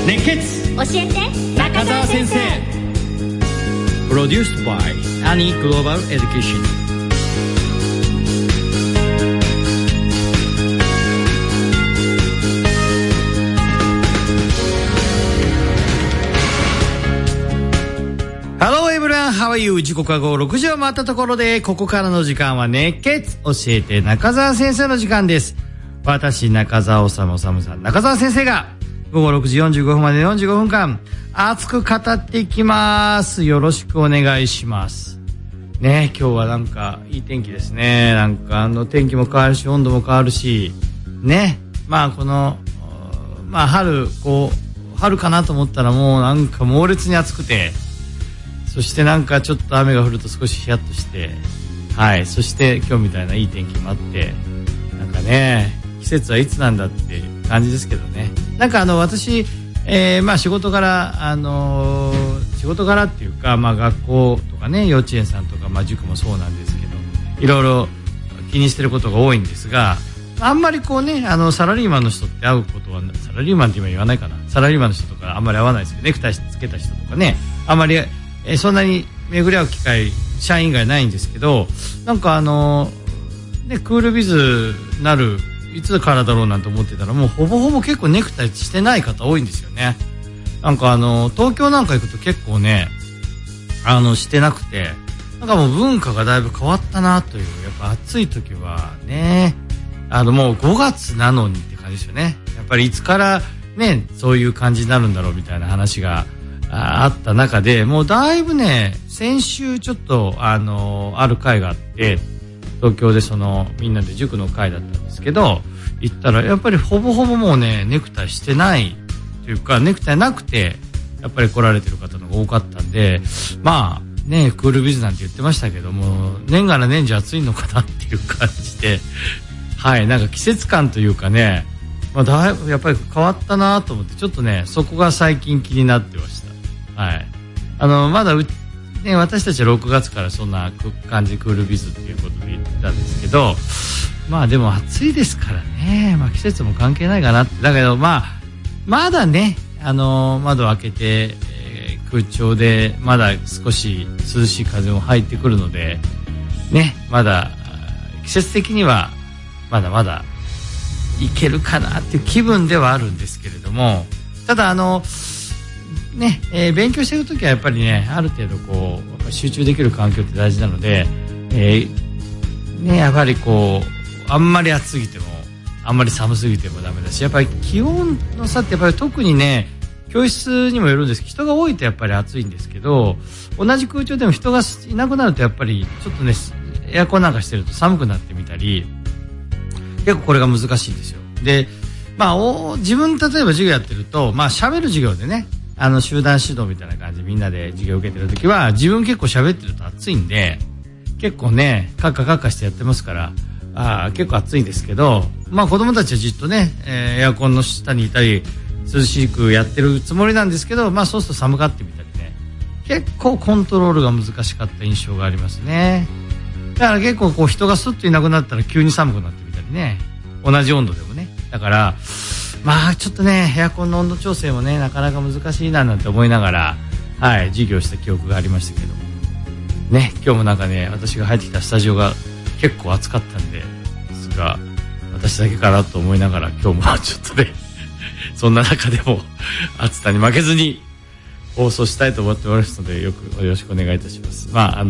熱血教えて中澤先生。 プロデュース by アニーグローバルエデュケーション。Hello everyone, how are you? 時刻は午後6時を回ったところで、ここからの時間は熱血教えて中澤先生の時間です。私中澤治さん中澤先生が午後6時45分まで45分間熱く語っていきます。よろしくお願いしますね。今日はなんかいい天気ですね。なんか天気も変わるし温度も変わるしね。まあこの春かなと思ったらもうなんか猛烈に暑くて、そしてなんかちょっと雨が降ると少しヒヤッとして、はい。そして今日みたいないい天気もあって、なんかね、季節はいつなんだって感じですけどね。なんか私、仕事柄っていうか、学校とかね、幼稚園さんとか、塾もそうなんですけど、いろいろ気にしてることが多いんですが、あんまりこうね、サラリーマンの人って会うことは、サラリーマンって今言わないかな。サラリーマンの人とかあんまり会わないですけど、ネクタイつけた人とかね、あんまりそんなに巡り合う機会社員以外ないんですけど、なんかね、クールビズなるいつからだろうなんて思ってたら、もうほぼほぼ結構ネクタイしてない方多いんですよね。なんか東京なんか行くと結構ねしてなくて、なんかもう文化がだいぶ変わったなという。やっぱ暑い時はね、もう5月なのにって感じですよね。やっぱりいつからねそういう感じになるんだろうみたいな話があった中で、もうだいぶね、先週ちょっとある会があって、東京でみんなで塾の会だったんですけど、行ったらやっぱりほぼほぼもうね、ネクタイしてないというか、ネクタイなくてやっぱり来られてる方のが多かったんで、まあね、クールビズなんて言ってましたけども、年がら年中暑いのかなっていう感じで、はい、なんか季節感というかね、だいぶやっぱり変わったなと思って、ちょっとね、そこが最近気になってました。はい。まだね、私たちは6月からそんな感じ、クールビズっていうことで言ってたんですけど、でも暑いですからね、季節も関係ないかなって。だけどまだね、窓を開けて、空調でまだ少し涼しい風も入ってくるのでね、まだ季節的にはまだまだいけるかなっていう気分ではあるんですけれども、ただね、勉強してるときはやっぱりね、ある程度こう集中できる環境って大事なので、ね、やっぱりこうあんまり暑すぎてもあんまり寒すぎてもダメだし、やっぱり気温の差ってやっぱり特にね、教室にもよるんですけど、人が多いとやっぱり暑いんですけど、同じ空調でも人がいなくなるとやっぱりちょっとね、エアコンなんかしてると寒くなってみたり、結構これが難しいんですよ。で、自分例えば授業やってると、喋る授業でね、集団指導みたいな感じでみんなで授業を受けてるときは、自分結構喋ってると暑いんで、結構ね、カッカカッカしてやってますから、結構暑いんですけど、子供たちはじっとね、エアコンの下にいたり、涼しくやってるつもりなんですけど、そうすると寒がってみたりね、結構コントロールが難しかった印象がありますね。だから結構こう人がスッといなくなったら急に寒くなってみたりね、同じ温度でもね。だから、ちょっとね、エアコンの温度調整もね、なかなか難しいななんて思いながら、はい、授業した記憶がありましたけどね。今日もなんかね、私が入ってきたスタジオが結構暑かったんで、ですが、私だけかなと思いながら、今日もちょっとね、そんな中でも暑さに負けずに放送したいと思っておりますので、よろしくお願いいたします。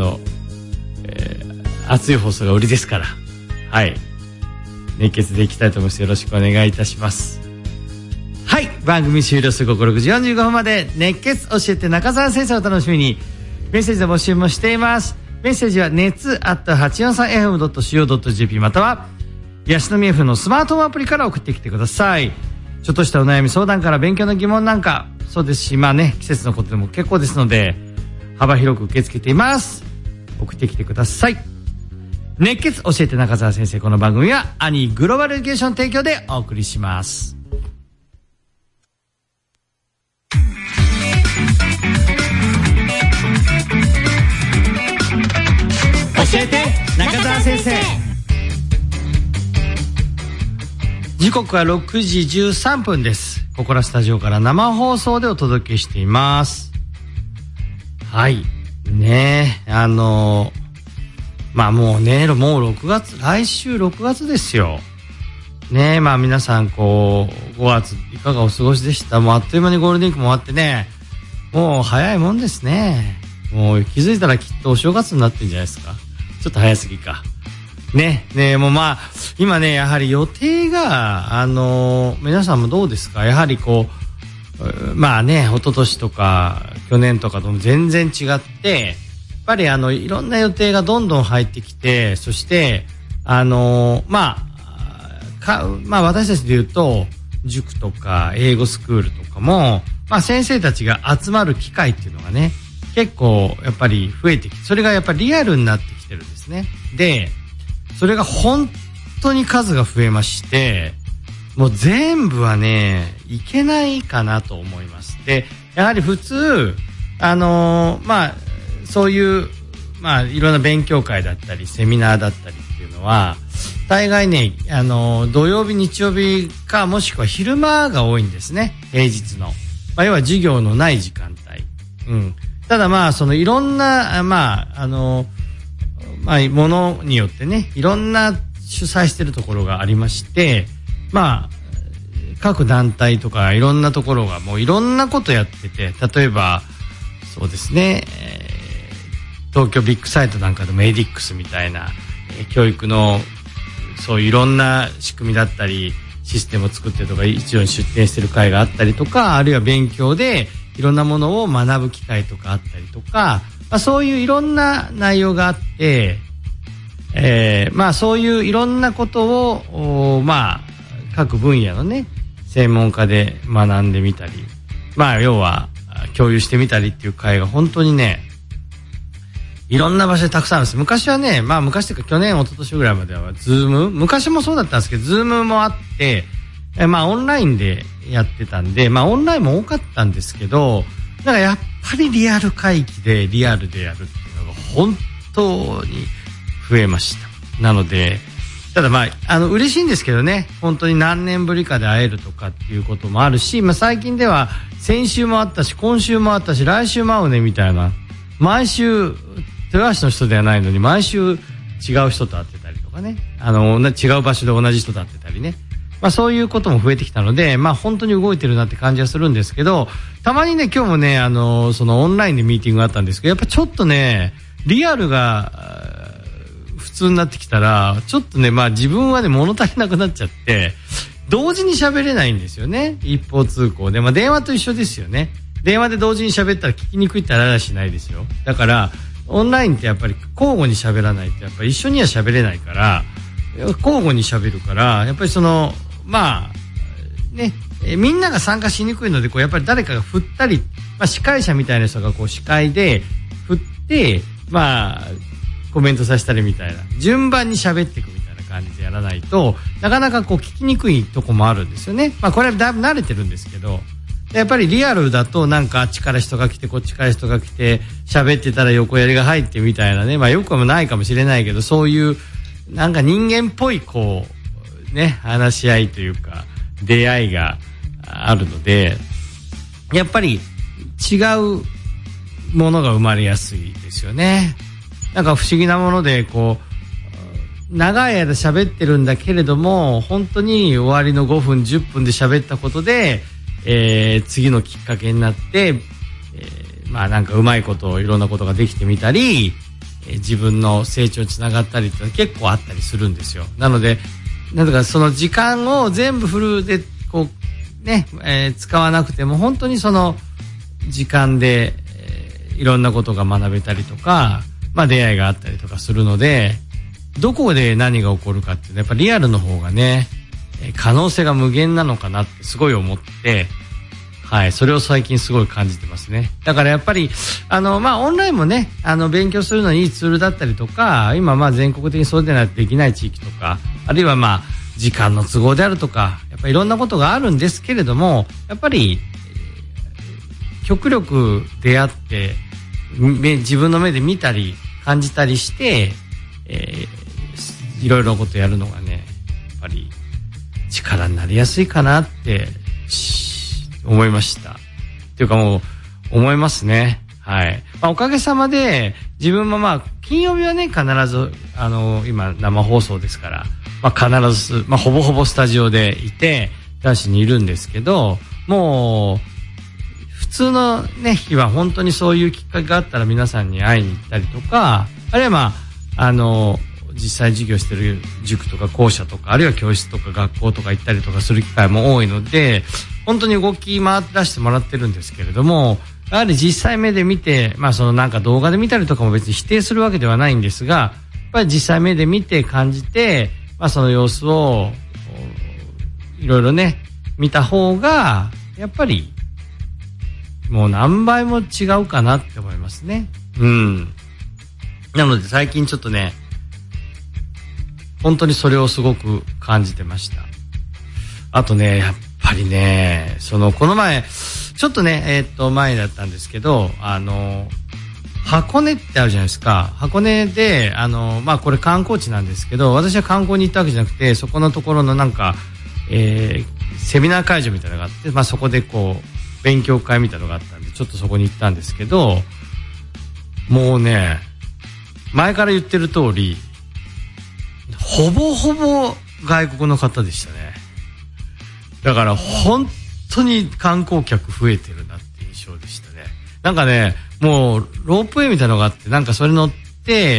熱い放送が売りですから、はい、熱血でいきたいと思います。よろしくお願いいたします。はい、番組終了する午後6時45分まで熱血教えて中澤先生をお楽しみに。メッセージの募集もしています。メッセージは熱@843fm.co.jp またはヤシの実 F のスマートフォンアプリから送ってきてください。ちょっとしたお悩み相談から勉強の疑問なんかそうですし、季節のことでも結構ですので幅広く受け付けています。送ってきてください。熱血教えて中澤先生、この番組はアニーグローバルエデュケーション提供でお送りします。教えて中澤先生。時時刻は6時13分です。ここらスタジオから生放送でお届けしています。はいねえ、まあもうね、もう6月、来週6月ですよねえ。まあ皆さんこう5月いかがお過ごしでした？もうあっという間にゴールデンウィークも終わってね、もう早いもんですね。もう気づいたらきっとお正月になってんじゃないですか。ちょっと早すぎかね。もうまあ今ね、やはり予定が皆さんもどうですか？やはりこうまあね、一昨年とか去年とかとも全然違って、やっぱりいろんな予定がどんどん入ってきて、そしてまあ私たちで言うと塾とか英語スクールとかも、まあ先生たちが集まる機会っていうのがね、結構やっぱり増えてきて、それがやっぱりリアルになってきてるんですね。で、それが本当に数が増えまして、もう全部はね、いけないかなと思います。で、やはり普通、まあ、そういう、まあ、いろんな勉強会だったり、セミナーだったりっていうのは、大概ね、土曜日、日曜日か、もしくは昼間が多いんですね。平日の。まあ、要は授業のない時間帯。うん。ただまあ、いろんな、まあ、まあ、ものによってね、いろんな主催してるところがありまして、まあ、各団体とかいろんなところがもういろんなことやってて、例えば、そうですね、東京ビッグサイトなんかでもエディックスみたいな、教育のそういういろんな仕組みだったり、システムを作ってるとか、一応に出展してる会があったりとか、あるいは勉強でいろんなものを学ぶ機会とかあったりとか、まあ、そういういろんな内容があって、まあそういういろんなことをまあ各分野のね、専門家で学んでみたり、まあ要は共有してみたりっていう会が本当にね、いろんな場所でたくさんあるんです。昔はね、まあ昔というか去年一昨年ぐらいまではズーム、昔もそうだったんですけど、ズームもあって、まあオンラインでやってたんで、まあオンラインも多かったんですけど、なんかやっぱりリアル会議でリアルでやるっていうのが本当に増えました。なので、ただまあ、嬉しいんですけどね、本当に何年ぶりかで会えるとかっていうこともあるし、まあ最近では先週もあったし、今週もあったし、来週も会うねみたいな、毎週、豊橋の人ではないのに毎週違う人と会ってたりとかね、違う場所で同じ人と会ってたりね、まあそういうことも増えてきたので、まあ本当に動いてるなって感じはするんですけど、たまにね、今日もね、そのオンラインでミーティングがあったんですけど、やっぱちょっとね、リアルが普通になってきたら、ちょっとね、まあ自分はね、物足りなくなっちゃって、同時に喋れないんですよね。一方通行で。まあ電話と一緒ですよね。電話で同時に喋ったら聞きにくいってあらしないですよ。だから、オンラインってやっぱり交互に喋らないと、やっぱり一緒には喋れないから、交互に喋るから、やっぱりまあ、ね、みんなが参加しにくいので、こう、やっぱり誰かが振ったり、まあ司会者みたいな人がこう司会で振って、まあ、コメントさせたりみたいな、順番に喋っていくみたいな感じでやらないと、なかなかこう聞きにくいとこもあるんですよね。まあこれはだいぶ慣れてるんですけど、やっぱりリアルだとなんかあっちから人が来てこっちから人が来て喋ってたら横やりが入ってみたいなね、まあよくはないかもしれないけど、そういうなんか人間っぽいこうね、話し合いというか出会いがあるので、やっぱり違うものが生まれやすいですよね。なんか不思議なもので、こう長い間喋ってるんだけれども、本当に終わりの5分10分で喋ったことで、次のきっかけになって、まあなんかうまいこといろんなことができてみたり、自分の成長につながったりって結構あったりするんですよ。なので、なんとかその時間を全部フルでこうね、使わなくても本当にその時間で、いろんなことが学べたりとか、まあ出会いがあったりとかするので、どこで何が起こるかっていうのはやっぱリアルの方がね、可能性が無限なのかなってすごい思って、はい、それを最近すごい感じてますね。だからやっぱりまあオンラインもね、勉強するのにいいツールだったりとか、今まあ全国的にそうでないとできない地域とか、あるいはまあ時間の都合であるとか、やっぱりいろんなことがあるんですけれども、やっぱり極力出会って自分の目で見たり感じたりして、いろいろなことやるのがね、やっぱり力になりやすいかなって思いました。っていうかもう思いますね。はい。おかげさまで自分も金曜日はね必ず今生放送ですから、必ずほぼほぼスタジオでいて男子にいるんですけど、もう普通のね日は本当にそういうきっかけがあったら皆さんに会いに行ったりとか、あるいは実際授業してる塾とか校舎とか、あるいは教室とか学校とか行ったりとかする機会も多いので、本当に動き回らせてもらってるんですけれども、やはり実際目で見て、なんか動画で見たりとかも別に否定するわけではないんですが、やっぱり実際目で見て感じて、その様子をいろいろね見た方がやっぱりもう何倍も違うかなって思いますね。なので最近ちょっとね本当にそれをすごく感じてました。あとね、やっぱりね、この前ちょっとね前だったんですけど、箱根ってあるじゃないですか。箱根でこれ観光地なんですけど、私は観光に行ったわけじゃなくて、そこのところのなんか、セミナー会場みたいなのがあって、そこでこう勉強会みたいなのがあったんで、ちょっとそこに行ったんですけど、もうね前から言ってる通りほぼほぼ外国の方でしたね。だから本当に観光客増えてるなって印象でしたね。なんかね、もうロープウェイみたいなのがあって、なんかそれ乗って、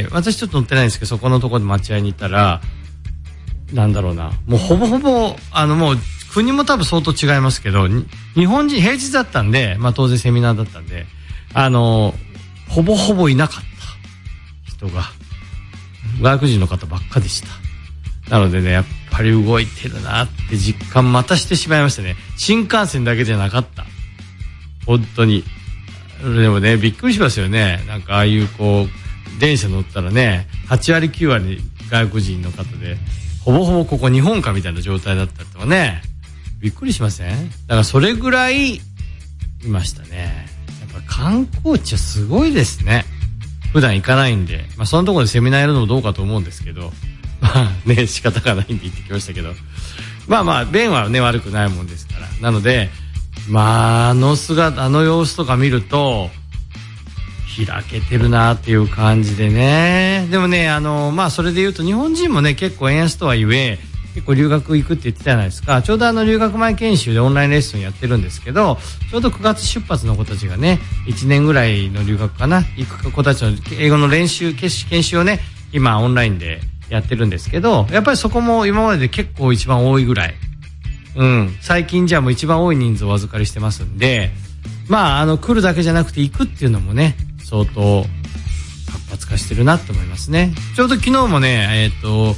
私ちょっと乗ってないんですけど、そこのところで待合に行ったら、なんだろうな、もうほぼほぼもう国も多分相当違いますけど、日本人平日だったんで、当然セミナーだったんで、ほぼほぼいなかった人が外国人の方ばっかでした。なのでね、やっぱり動いてるなって実感またしてしまいましたね。新幹線だけじゃなかった。本当に。でもね、びっくりしますよね。なんかああいう電車乗ったらね、8割9割外国人の方で、ほぼほぼここ日本かみたいな状態だったとかね、びっくりしません？だからそれぐらいいましたね。やっぱ観光地はすごいですね。普段行かないんで、そのところでセミナーやるのもどうかと思うんですけど、仕方がないんで行ってきましたけど、便はね悪くないもんですから。なので、あの様子とか見ると開けてるなっていう感じでね。でもね、それで言うと日本人もね結構円安とはいえ結構留学行くって言ってたじゃないですか。ちょうど留学前研修でオンラインレッスンやってるんですけど、ちょうど9月出発の子たちがね、1年ぐらいの留学かな行く子たちの英語の研修をね今オンラインでやってるんですけど、やっぱりそこも今までで結構一番多いぐらい、最近じゃもう一番多い人数をお預かりしてますんで、来るだけじゃなくて行くっていうのもね相当活発化してるなって思いますね。ちょうど昨日もね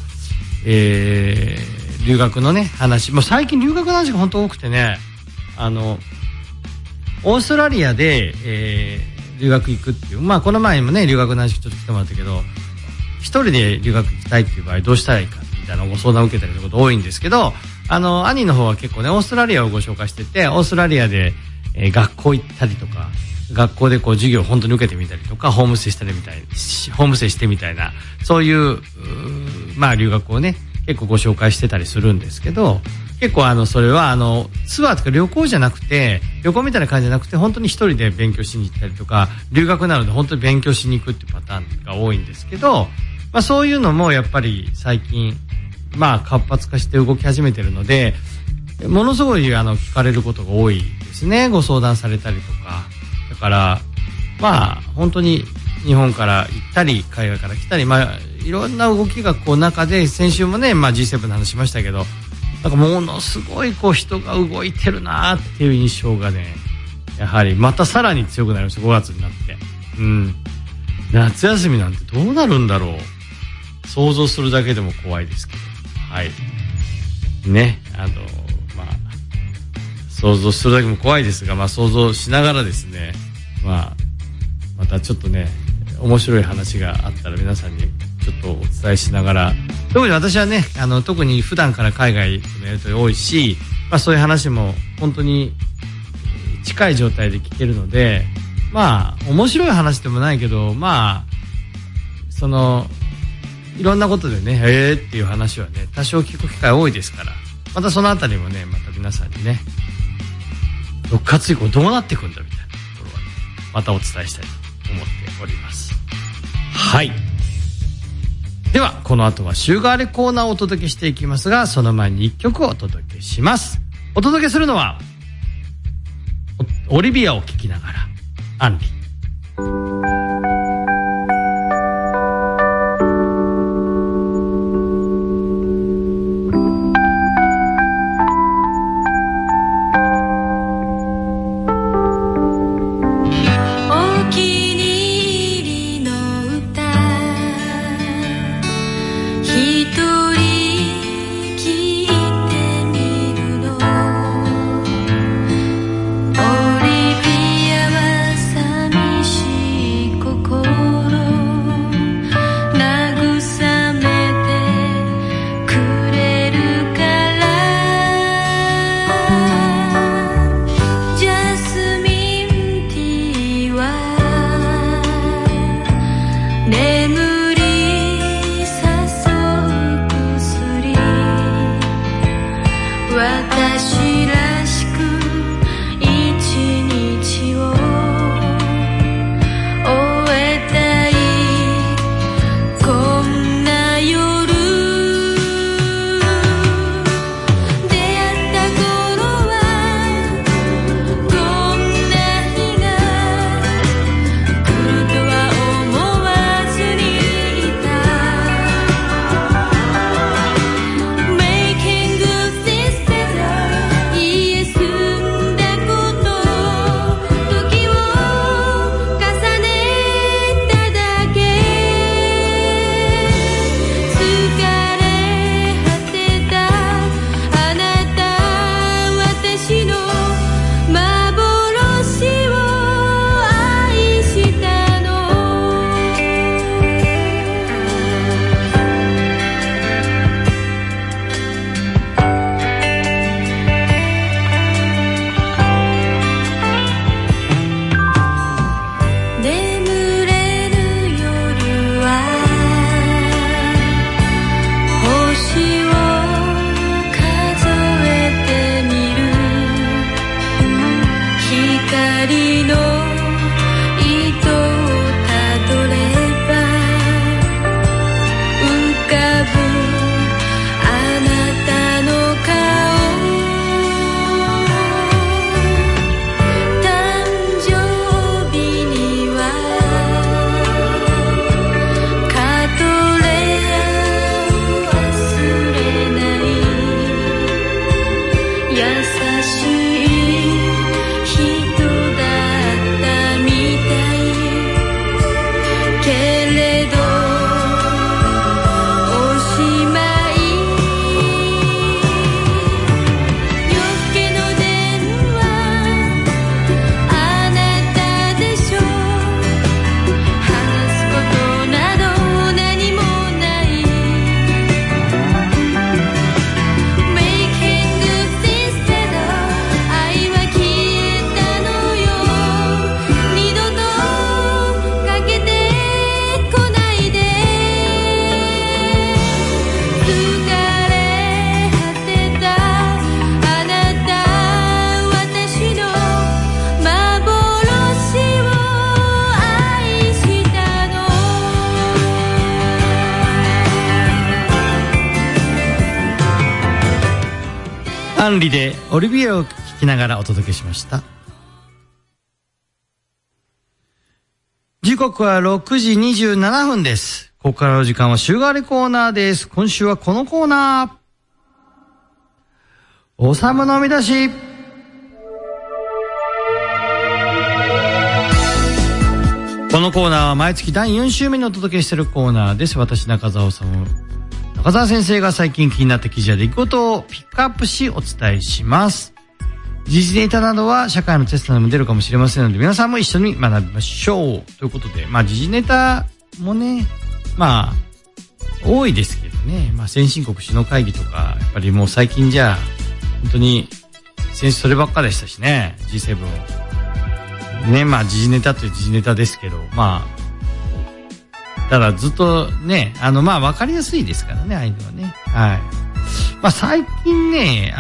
留学のね話、もう最近留学の話が本当多くてね、オーストラリアで、留学行くっていう、この前もね留学の話ちょっと来てもらったけど、一人で留学行きたいっていう場合どうしたらいいかみたいなご相談を受けたりすること多いんですけど、兄の方は結構ねオーストラリアをご紹介してて、オーストラリアで、学校行ったりとか、学校で授業を本当に受けてみたりとか、ホームステイしてみたいな、そういう留学をね結構ご紹介してたりするんですけど、結構それはツアーとか旅行じゃなくて、旅行みたいな感じじゃなくて、本当に一人で勉強しに行ったりとか、留学なので本当に勉強しに行くっていうパターンが多いんですけど、そういうのもやっぱり最近活発化して動き始めてるので、ものすごい聞かれることが多いですね。ご相談されたりとか。だから本当に日本から行ったり海外から来たり、いろんな動きが中で、先週もねG7 の話しましたけど、なんかものすごい人が動いてるなっていう印象がね、やはりまたさらに強くなりました。5月になって、夏休みなんてどうなるんだろう、想像するだけでも怖いですけど、はいね、想像するだけも怖いですが、想像しながらですね、またちょっとね面白い話があったら皆さんにちょっとお伝えしながら、特に私はね特に普段から海外のやると多いし、そういう話も本当に近い状態で聞けるので、面白い話でもないけど、そのいろんなことでねっていう話はね多少聞く機会多いですから、 またそのあたりもね、また皆さんにね、6月以降どうなっていくんだみたいなところはね、またお伝えしたいと思っております。はい。では、この後は週替わりコーナーをお届けしていきますが、その前に1曲をお届けします。お届けするのは、オリビアを聴きながら、アンリ。アンリでオリビエを聴きながらお届けしました。時刻は6時27分です。ここからの時間は週替わりコーナーです。今週はこのコーナー、おさむの見出し。このコーナーは毎月第4週目にお届けしているコーナーです。私中澤治、中澤先生が最近気になった記事や出来事をピックアップしお伝えします。時事ネタなどは社会のテストでも出るかもしれませんので、皆さんも一緒に学びましょうということで、時事ネタもね、多いですけどね、先進国首脳会議とか、やっぱりもう最近じゃ本当に先週そればっかでしたしね、 G7 ね、時事ネタという時事ネタですけど、ただずっとね、分かりやすいですからね、ああいうのはね。はい。 最近ね、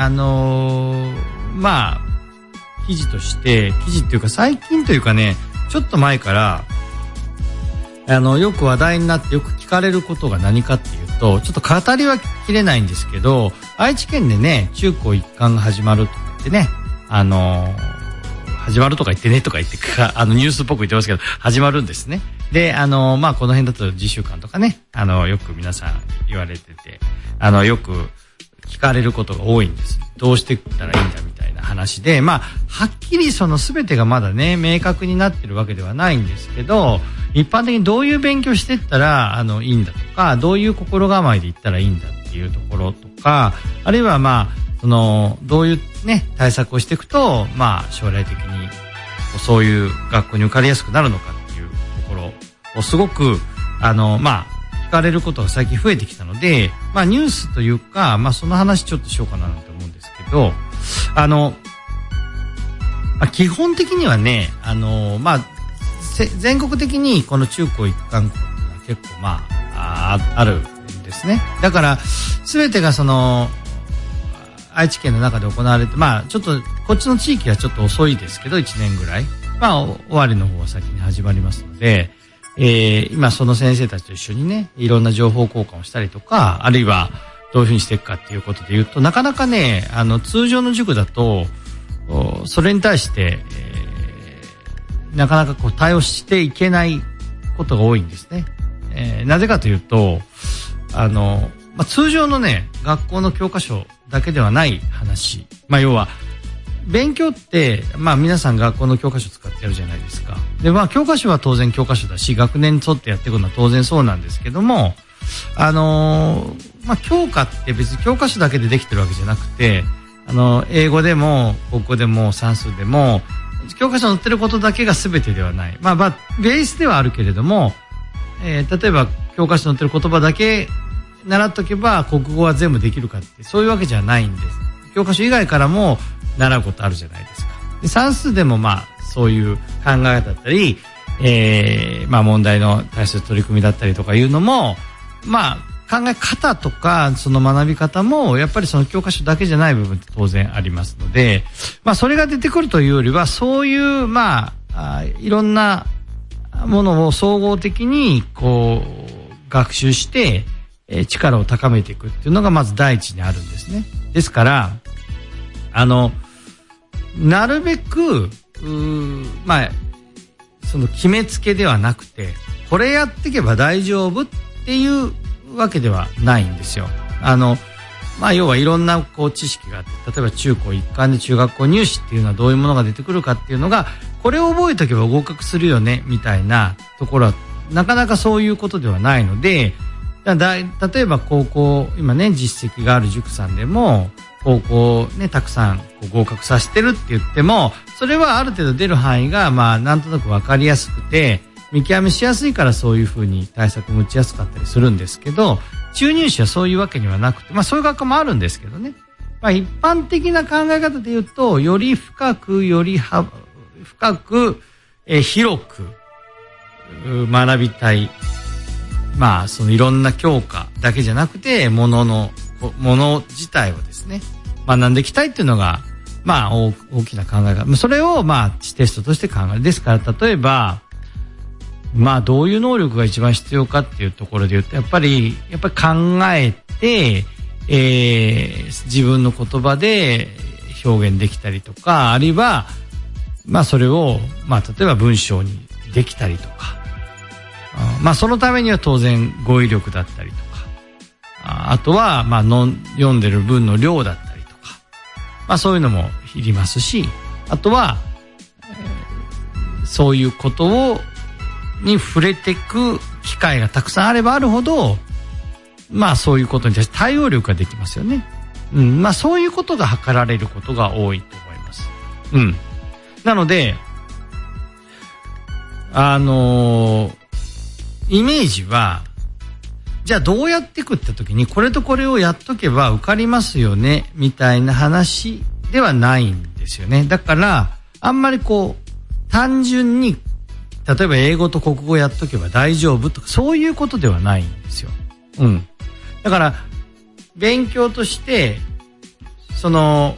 記事っていうか最近というかね、ちょっと前からよく話題になってよく聞かれることが何かっていうと、ちょっと語りはきれないんですけど、愛知県でね、中高一貫が始まるとか言ってね、始まるとか言ってねとか言ってニュースっぽく言ってますけど、始まるんですね。で、この辺だと自習館とかね、よく皆さん言われてて、よく聞かれることが多いんです。どうしていったらいいんだみたいな話で、はっきりその全てがまだね、明確になってるわけではないんですけど、一般的にどういう勉強していったら、いいんだとか、どういう心構えでいったらいいんだっていうところとか、あるいはどういうね、対策をしていくと、将来的に、そういう学校に受かりやすくなるのかっていうところをすごく、聞かれることが最近増えてきたので、ニュースというか、その話ちょっとしようかなと思うんですけど、基本的にはね、全国的にこの中高一貫校っていうのは結構あるんですね。だから、すべてが愛知県の中で行われて、ちょっと、こっちの地域はちょっと遅いですけど、1年ぐらい。終わりの方は先に始まりますので、今その先生たちと一緒にね、いろんな情報交換をしたりとか、あるいはどういうふうにしていくかっていうことで言うと、なかなかね、通常の塾だと、それに対して、なかなか対応していけないことが多いんですね。なぜかというと、通常のね、学校の教科書だけではない話。要は、勉強って、皆さん学校の教科書使ってやるじゃないですか。で、教科書は当然教科書だし、学年に沿ってやっていくのは当然そうなんですけども、教科って別に教科書だけでできてるわけじゃなくて、英語でも、国語でも、算数でも、教科書に載ってることだけが全てではない。ベースではあるけれども、例えば教科書に載ってる言葉だけ習っとけば国語は全部できるかって、そういうわけじゃないんです。教科書以外からも習うことあるじゃないですか。で、算数でもそういう考え方だったり、問題の対する取り組みだったりとかいうのも、考え方とか、その学び方も、やっぱりその教科書だけじゃない部分って当然ありますので、それが出てくるというよりは、そういう、いろんなものを総合的に、学習して、力を高めていくっていうのがまず第一にあるんですね。ですから、なるべく、その決めつけではなくて、これやっていけば大丈夫っていうわけではないんですよ。要はいろんな知識があって、例えば中高一貫で中学校入試っていうのはどういうものが出てくるかっていうのが、これを覚えておけば合格するよねみたいなところはなかなかそういうことではないので、例えば高校、今ね、実績がある塾さんでも高校ね、たくさん合格させてるって言っても、それはある程度出る範囲がなんとなく分かりやすくて見極めしやすいから、そういうふうに対策も打ちやすかったりするんですけど、中入試はそういうわけにはなくて、そういう学科もあるんですけどね、一般的な考え方で言うと、より深く深く、広く学びたい、そのいろんな教科だけじゃなくて、もの自体をですね、学んでいきたいっていうのが、大きな考え方。それをテストとして考える。ですから、例えばどういう能力が一番必要かっていうところで言うと、やっぱり考えて、自分の言葉で表現できたりとか、あるいはそれを例えば文章にできたりとか、そのためには当然語彙力だったりとか、あとは読んでる文の量だったりとか、そういうのもいりますし、あとは、そういうことに触れていく機会がたくさんあればあるほど、そういうことに対して対応力ができますよね。そういうことが図られることが多いと思います。なので、イメージは、じゃあどうやっていくって時に、これとこれをやっとけば受かりますよねみたいな話ではないんですよね。だからあんまり単純に、例えば英語と国語やっとけば大丈夫とか、そういうことではないんですよ。だから勉強としてその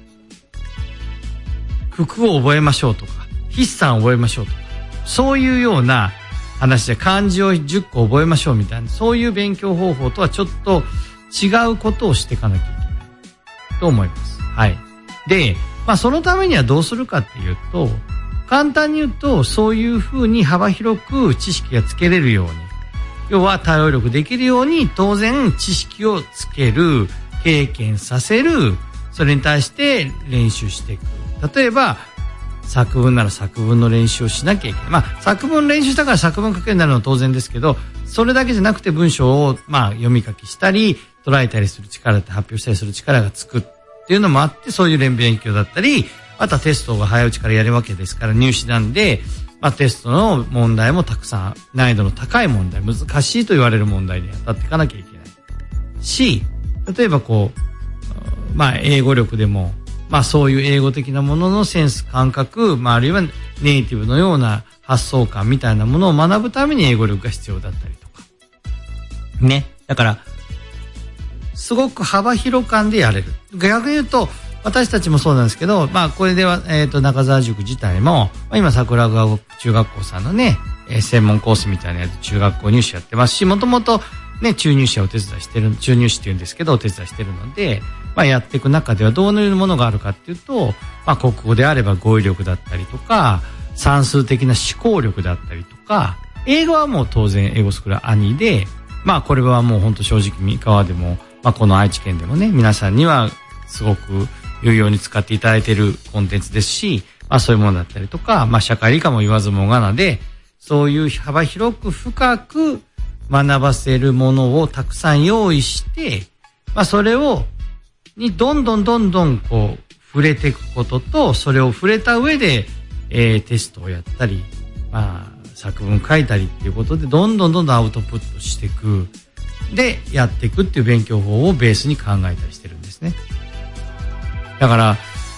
服を覚えましょうとか筆算を覚えましょうとかそういうような話で漢字を10個覚えましょうみたいなそういう勉強方法とはちょっと違うことをしていかなきゃいけないと思います。はい。で、そのためにはどうするかっていうと簡単に言うとそういうふうに幅広く知識がつけれるように要は対応力できるように当然知識をつける経験させるそれに対して練習していく。例えば作文なら作文の練習をしなきゃいけない。作文練習したから作文書けるようになるのは当然ですけどそれだけじゃなくて文章を読み書きしたり捉えたりする力だって発表したりする力がつくっていうのもあってそういう勉強だったりあとはテストが早打ちからやるわけですから入試なんでテストの問題もたくさん難易度の高い問題難しいと言われる問題に当たっていかなきゃいけないし例えば英語力でもそういう英語的なもののセンス感覚あるいはネイティブのような発想感みたいなものを学ぶために英語力が必要だったりとかねだからすごく幅広感でやれる逆に言うと私たちもそうなんですけど、これでは、中澤塾自体も、今、桜川中学校さんのね、専門コースみたいなやつ、中学校入試やってますし、もともとね、中入試はお手伝いしてる、中入試って言うんですけど、お手伝いしてるので、やっていく中ではどういうものがあるかっていうと、国語であれば語彙力だったりとか、算数的な思考力だったりとか、英語はもう当然英語スクール兄で、これはもう本当正直三河でも、この愛知県でもね、皆さんにはすごく、有用に使っていただいているコンテンツですし、そういうものだったりとか、社会理科も言わずもがなで、そういう幅広く深く学ばせるものをたくさん用意して、それにどんどん触れていくことと、それを触れた上で、テストをやったり、作文書いたりっていうことで、どんどんアウトプットしていく。で、やっていくっていう勉強法をベースに考えたりしてるんですね。だから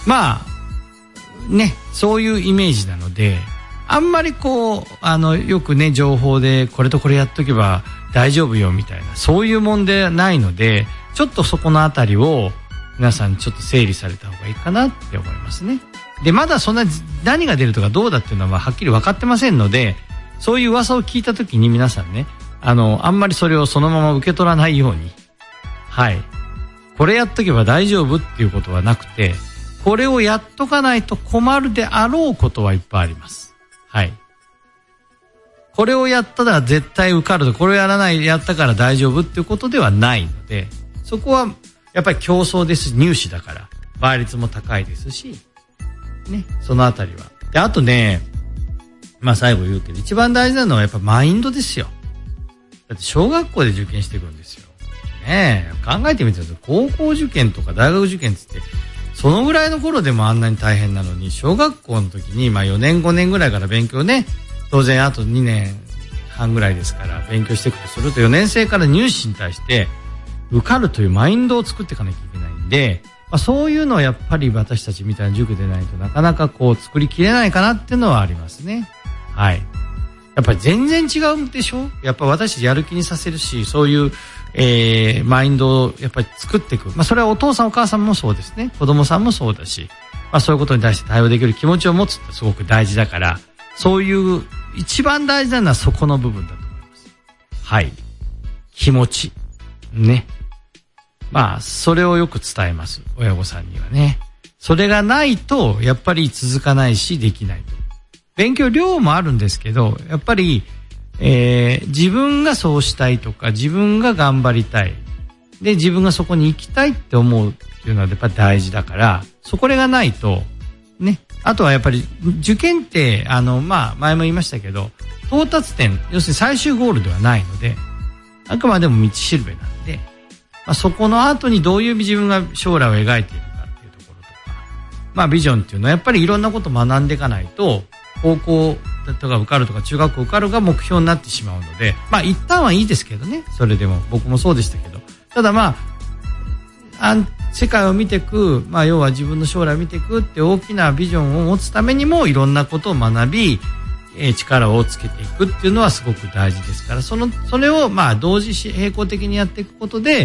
そういうイメージなのであんまりよくね情報でこれとこれやっとけば大丈夫よみたいなそういうもんではないのでちょっとそこのあたりを皆さんちょっと整理された方がいいかなって思いますね。でまだそんな何が出るとかどうだっていうのははっきり分かってませんのでそういう噂を聞いた時に皆さんねあんまりそれをそのまま受け取らないようにはいこれやっとけば大丈夫っていうことはなくて、これをやっとかないと困るであろうことはいっぱいあります。はい。これをやったら絶対受かると、これをやったから大丈夫っていうことではないので、そこはやっぱり競争ですし、入試だから、倍率も高いですし、ね、そのあたりは。で、あとね、最後言うけど、一番大事なのはやっぱマインドですよ。だって小学校で受験してくるんですよ。ねえ、考えてみてください。高校受験とか大学受験って言って、そのぐらいの頃でもあんなに大変なのに、小学校の時に、4年5年ぐらいから勉強ね、当然あと2年半ぐらいですから勉強していくとすると、4年生から入試に対して受かるというマインドを作っていかなきゃいけないんで、そういうのはやっぱり私たちみたいな塾でないとなかなか作りきれないかなっていうのはありますね。はい。やっぱり全然違うんでしょ？やっぱ私たちやる気にさせるし、そういうマインドをやっぱり作っていく。それはお父さんお母さんもそうですね。子供さんもそうだし、そういうことに対して対応できる気持ちを持つってすごく大事だから、そういう一番大事なのはそこの部分だと思います。はい。気持ち。ね。それをよく伝えます。親御さんにはね。それがないと、やっぱり続かないし、できないと。勉強量もあるんですけど、やっぱり、自分がそうしたいとか自分が頑張りたいで自分がそこに行きたいって思うっていうのはやっぱり大事だからこれがないとねあとはやっぱり受験って前も言いましたけど到達点要するに最終ゴールではないのであくまでも道しるべなんで、そこの後にどういう自分が将来を描いているかっていうところとかビジョンっていうのはやっぱりいろんなことを学んでいかないと高校とか受かるとか中学校受かるが目標になってしまうので一旦はいいですけどねそれでも僕もそうでしたけどただ世界を見ていく要は自分の将来を見ていくって大きなビジョンを持つためにもいろんなことを学び力をつけていくっていうのはすごく大事ですからそれを同時並行的にやっていくことで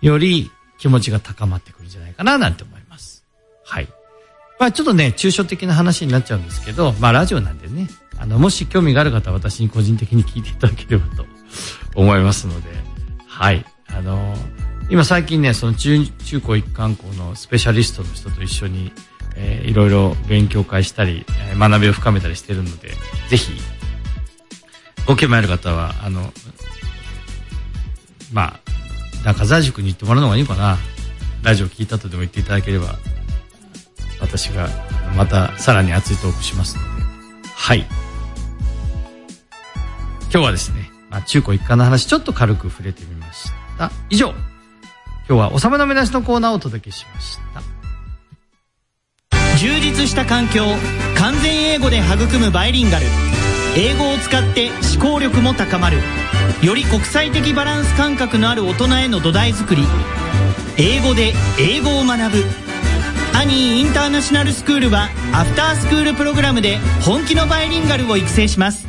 より気持ちが高まってくるんじゃないかななんて思います。はい。まあちょっとね、抽象的な話になっちゃうんですけど、まあラジオなんでね、もし興味がある方は私に個人的に聞いていただければと思いますので、はい。今最近ね、その中高一貫校のスペシャリストの人と一緒に、いろいろ勉強会したり、学びを深めたりしているので、ぜひ、ご興味ある方は、まあ、中澤塾に行ってもらうのがいいかな。ラジオ聞いたとでも言っていただければ、私がまたさらに熱いトークしますので、はい。今日はですね、まあ、中高一貫の話ちょっと軽く触れてみました。以上、今日はおさまの目出しのコーナーをお届けしました。 充実した環境、完全英語で育むバイリンガル。英語を使って思考力も高まる。より国際的バランス感覚のある大人への土台作り。英語で英語を学ぶ。アニーインターナショナルスクールはアフタースクールプログラムで本気のバイリンガルを育成します。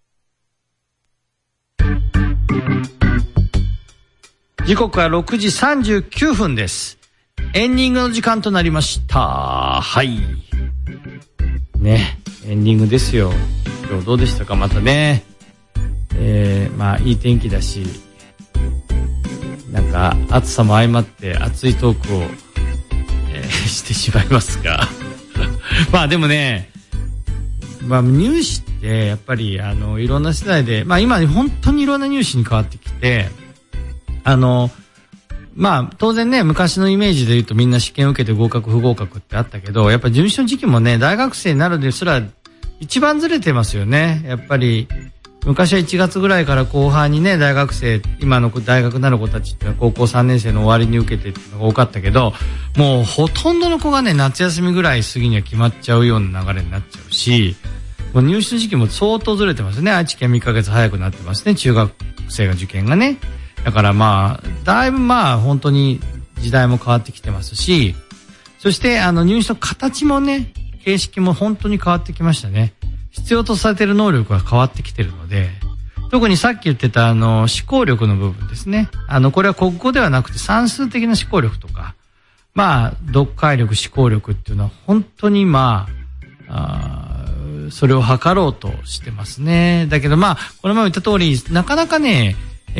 時刻は6時39分です。エンディングの時間となりました。はい。ね、エンディングですよ。今日どうでしたか、またね。まあいい天気だし、なんか暑さも相まって熱いトークを、してしまいますがまあでもね、まあ入試ってやっぱりいろんな世代で、まあ今本当にいろんな入試に変わってきて、まあ当然ね、昔のイメージで言うとみんな試験を受けて合格不合格ってあったけど、やっぱ準備の時期もね、大学生になるですら一番ずれてますよね。やっぱり昔は1月ぐらいから後半にね、大学生、今の大学になる子たちってのは高校3年生の終わりに受けてっていうのが多かったけど、もうほとんどの子がね、夏休みぐらい過ぎには決まっちゃうような流れになっちゃうし、もう入試の時期も相当ずれてますね。愛知県3ヶ月早くなってますね、中学生が受験がね。だからまあ、だいぶまあ本当に時代も変わってきてますし、そして入試の形もね、形式も本当に変わってきましたね。必要とされている能力が変わってきているので、特にさっき言ってた思考力の部分ですね。これは国語ではなくて算数的な思考力とか、まあ読解力、思考力っていうのは本当にまあ、それを測ろうとしてますね。だけどまあ、この前言った通り、なかなかね、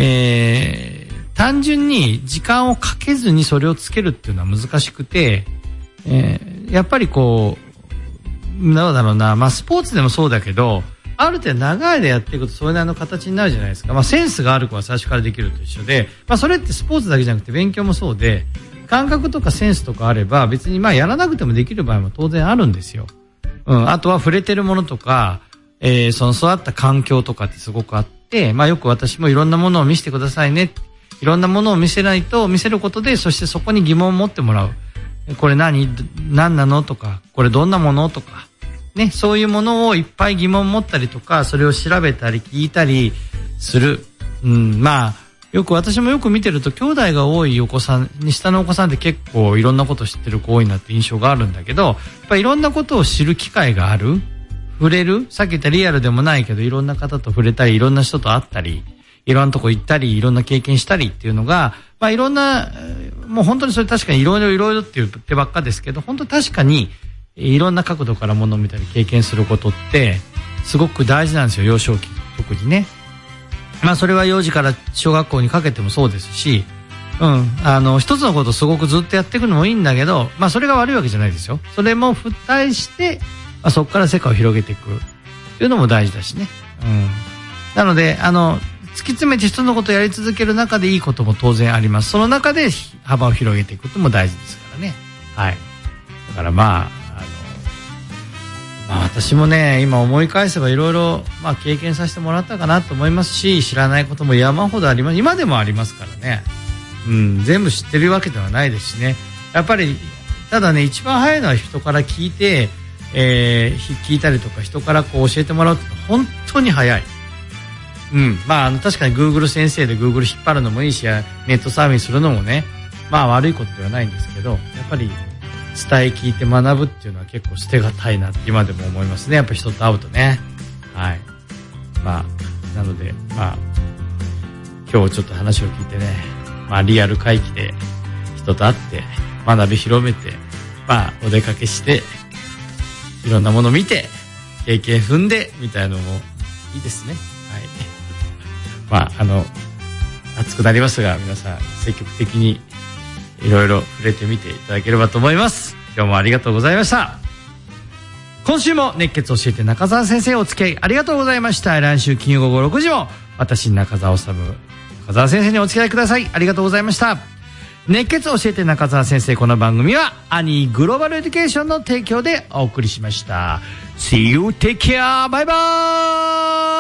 単純に時間をかけずにそれをつけるっていうのは難しくて、やっぱりこう、なんだろうな、まあスポーツでもそうだけど、ある程度長い間やっていくとそれなりの形になるじゃないですか。まあセンスがある子は最初からできると一緒で、まあそれってスポーツだけじゃなくて勉強もそうで、感覚とかセンスとかあれば別にまあやらなくてもできる場合も当然あるんですよ。あとは触れてるものとか、その育った環境とかってすごくあって、まあよく私もいろんなものを見せてくださいね。いろんなものを見せることで、そしてそこに疑問を持ってもらう。これ何なのとか、これどんなものとか。ね、そういうものをいっぱい疑問持ったりとか、それを調べたり聞いたりする。まあ、私もよく見てると、兄弟が多いお子さんに、下のお子さんって結構いろんなこと知ってる子多いなって印象があるんだけど、やっぱりいろんなことを知る機会がある。触れる。さっき言ったリアルでもないけど、いろんな方と触れたり、いろんな人と会ったり、いろんなとこ行ったり、いろんな経験したりっていうのが、まあいろんな、もう本当にそれ確かにいろいろっていう手ばっかですけど、本当確かに、いろんな角度からものを見たり経験することってすごく大事なんですよ、幼少期特にね。まあそれは幼児から小学校にかけてもそうですし、一つのことをすごくずっとやっていくのもいいんだけど、まあそれが悪いわけじゃないですよ。それも付帯して、まあ、そこから世界を広げていくっていうのも大事だしね。なので突き詰めて一つのことをやり続ける中でいいことも当然あります。その中で幅を広げていくことも大事ですからね。はい。だからまあ私もね、今思い返せばいろいろ経験させてもらったかなと思いますし、知らないことも山ほどあります。今でもありますからね。全部知ってるわけではないですしね。やっぱりただね、一番早いのは人から聞いて、聞いたりとか人からこう教えてもらうって本当に早い。確かに Google 先生で Google 引っ張るのもいいし、ネットサーフィンするのもね、悪いことではないんですけど、やっぱり伝え聞いて学ぶっていうのは結構捨てがたいなって今でも思いますね。やっぱ人と会うとね。はい。なので今日ちょっと話を聞いてね、 リアル回帰で人と会って学び広めて、お出かけしていろんなもの見て経験踏んでみたいなのもいいですね。はい。熱くなりますが、皆さん積極的にいろいろ触れてみていただければと思います。今日もありがとうございました。今週も熱血教えて中澤先生お付き合いありがとうございました。来週金曜午後6時も私中澤治、中澤先生にお付き合いください。ありがとうございました。熱血教えて中澤先生、この番組はアニーグローバルエデュケーションの提供でお送りしました。See you, take care, bye bye!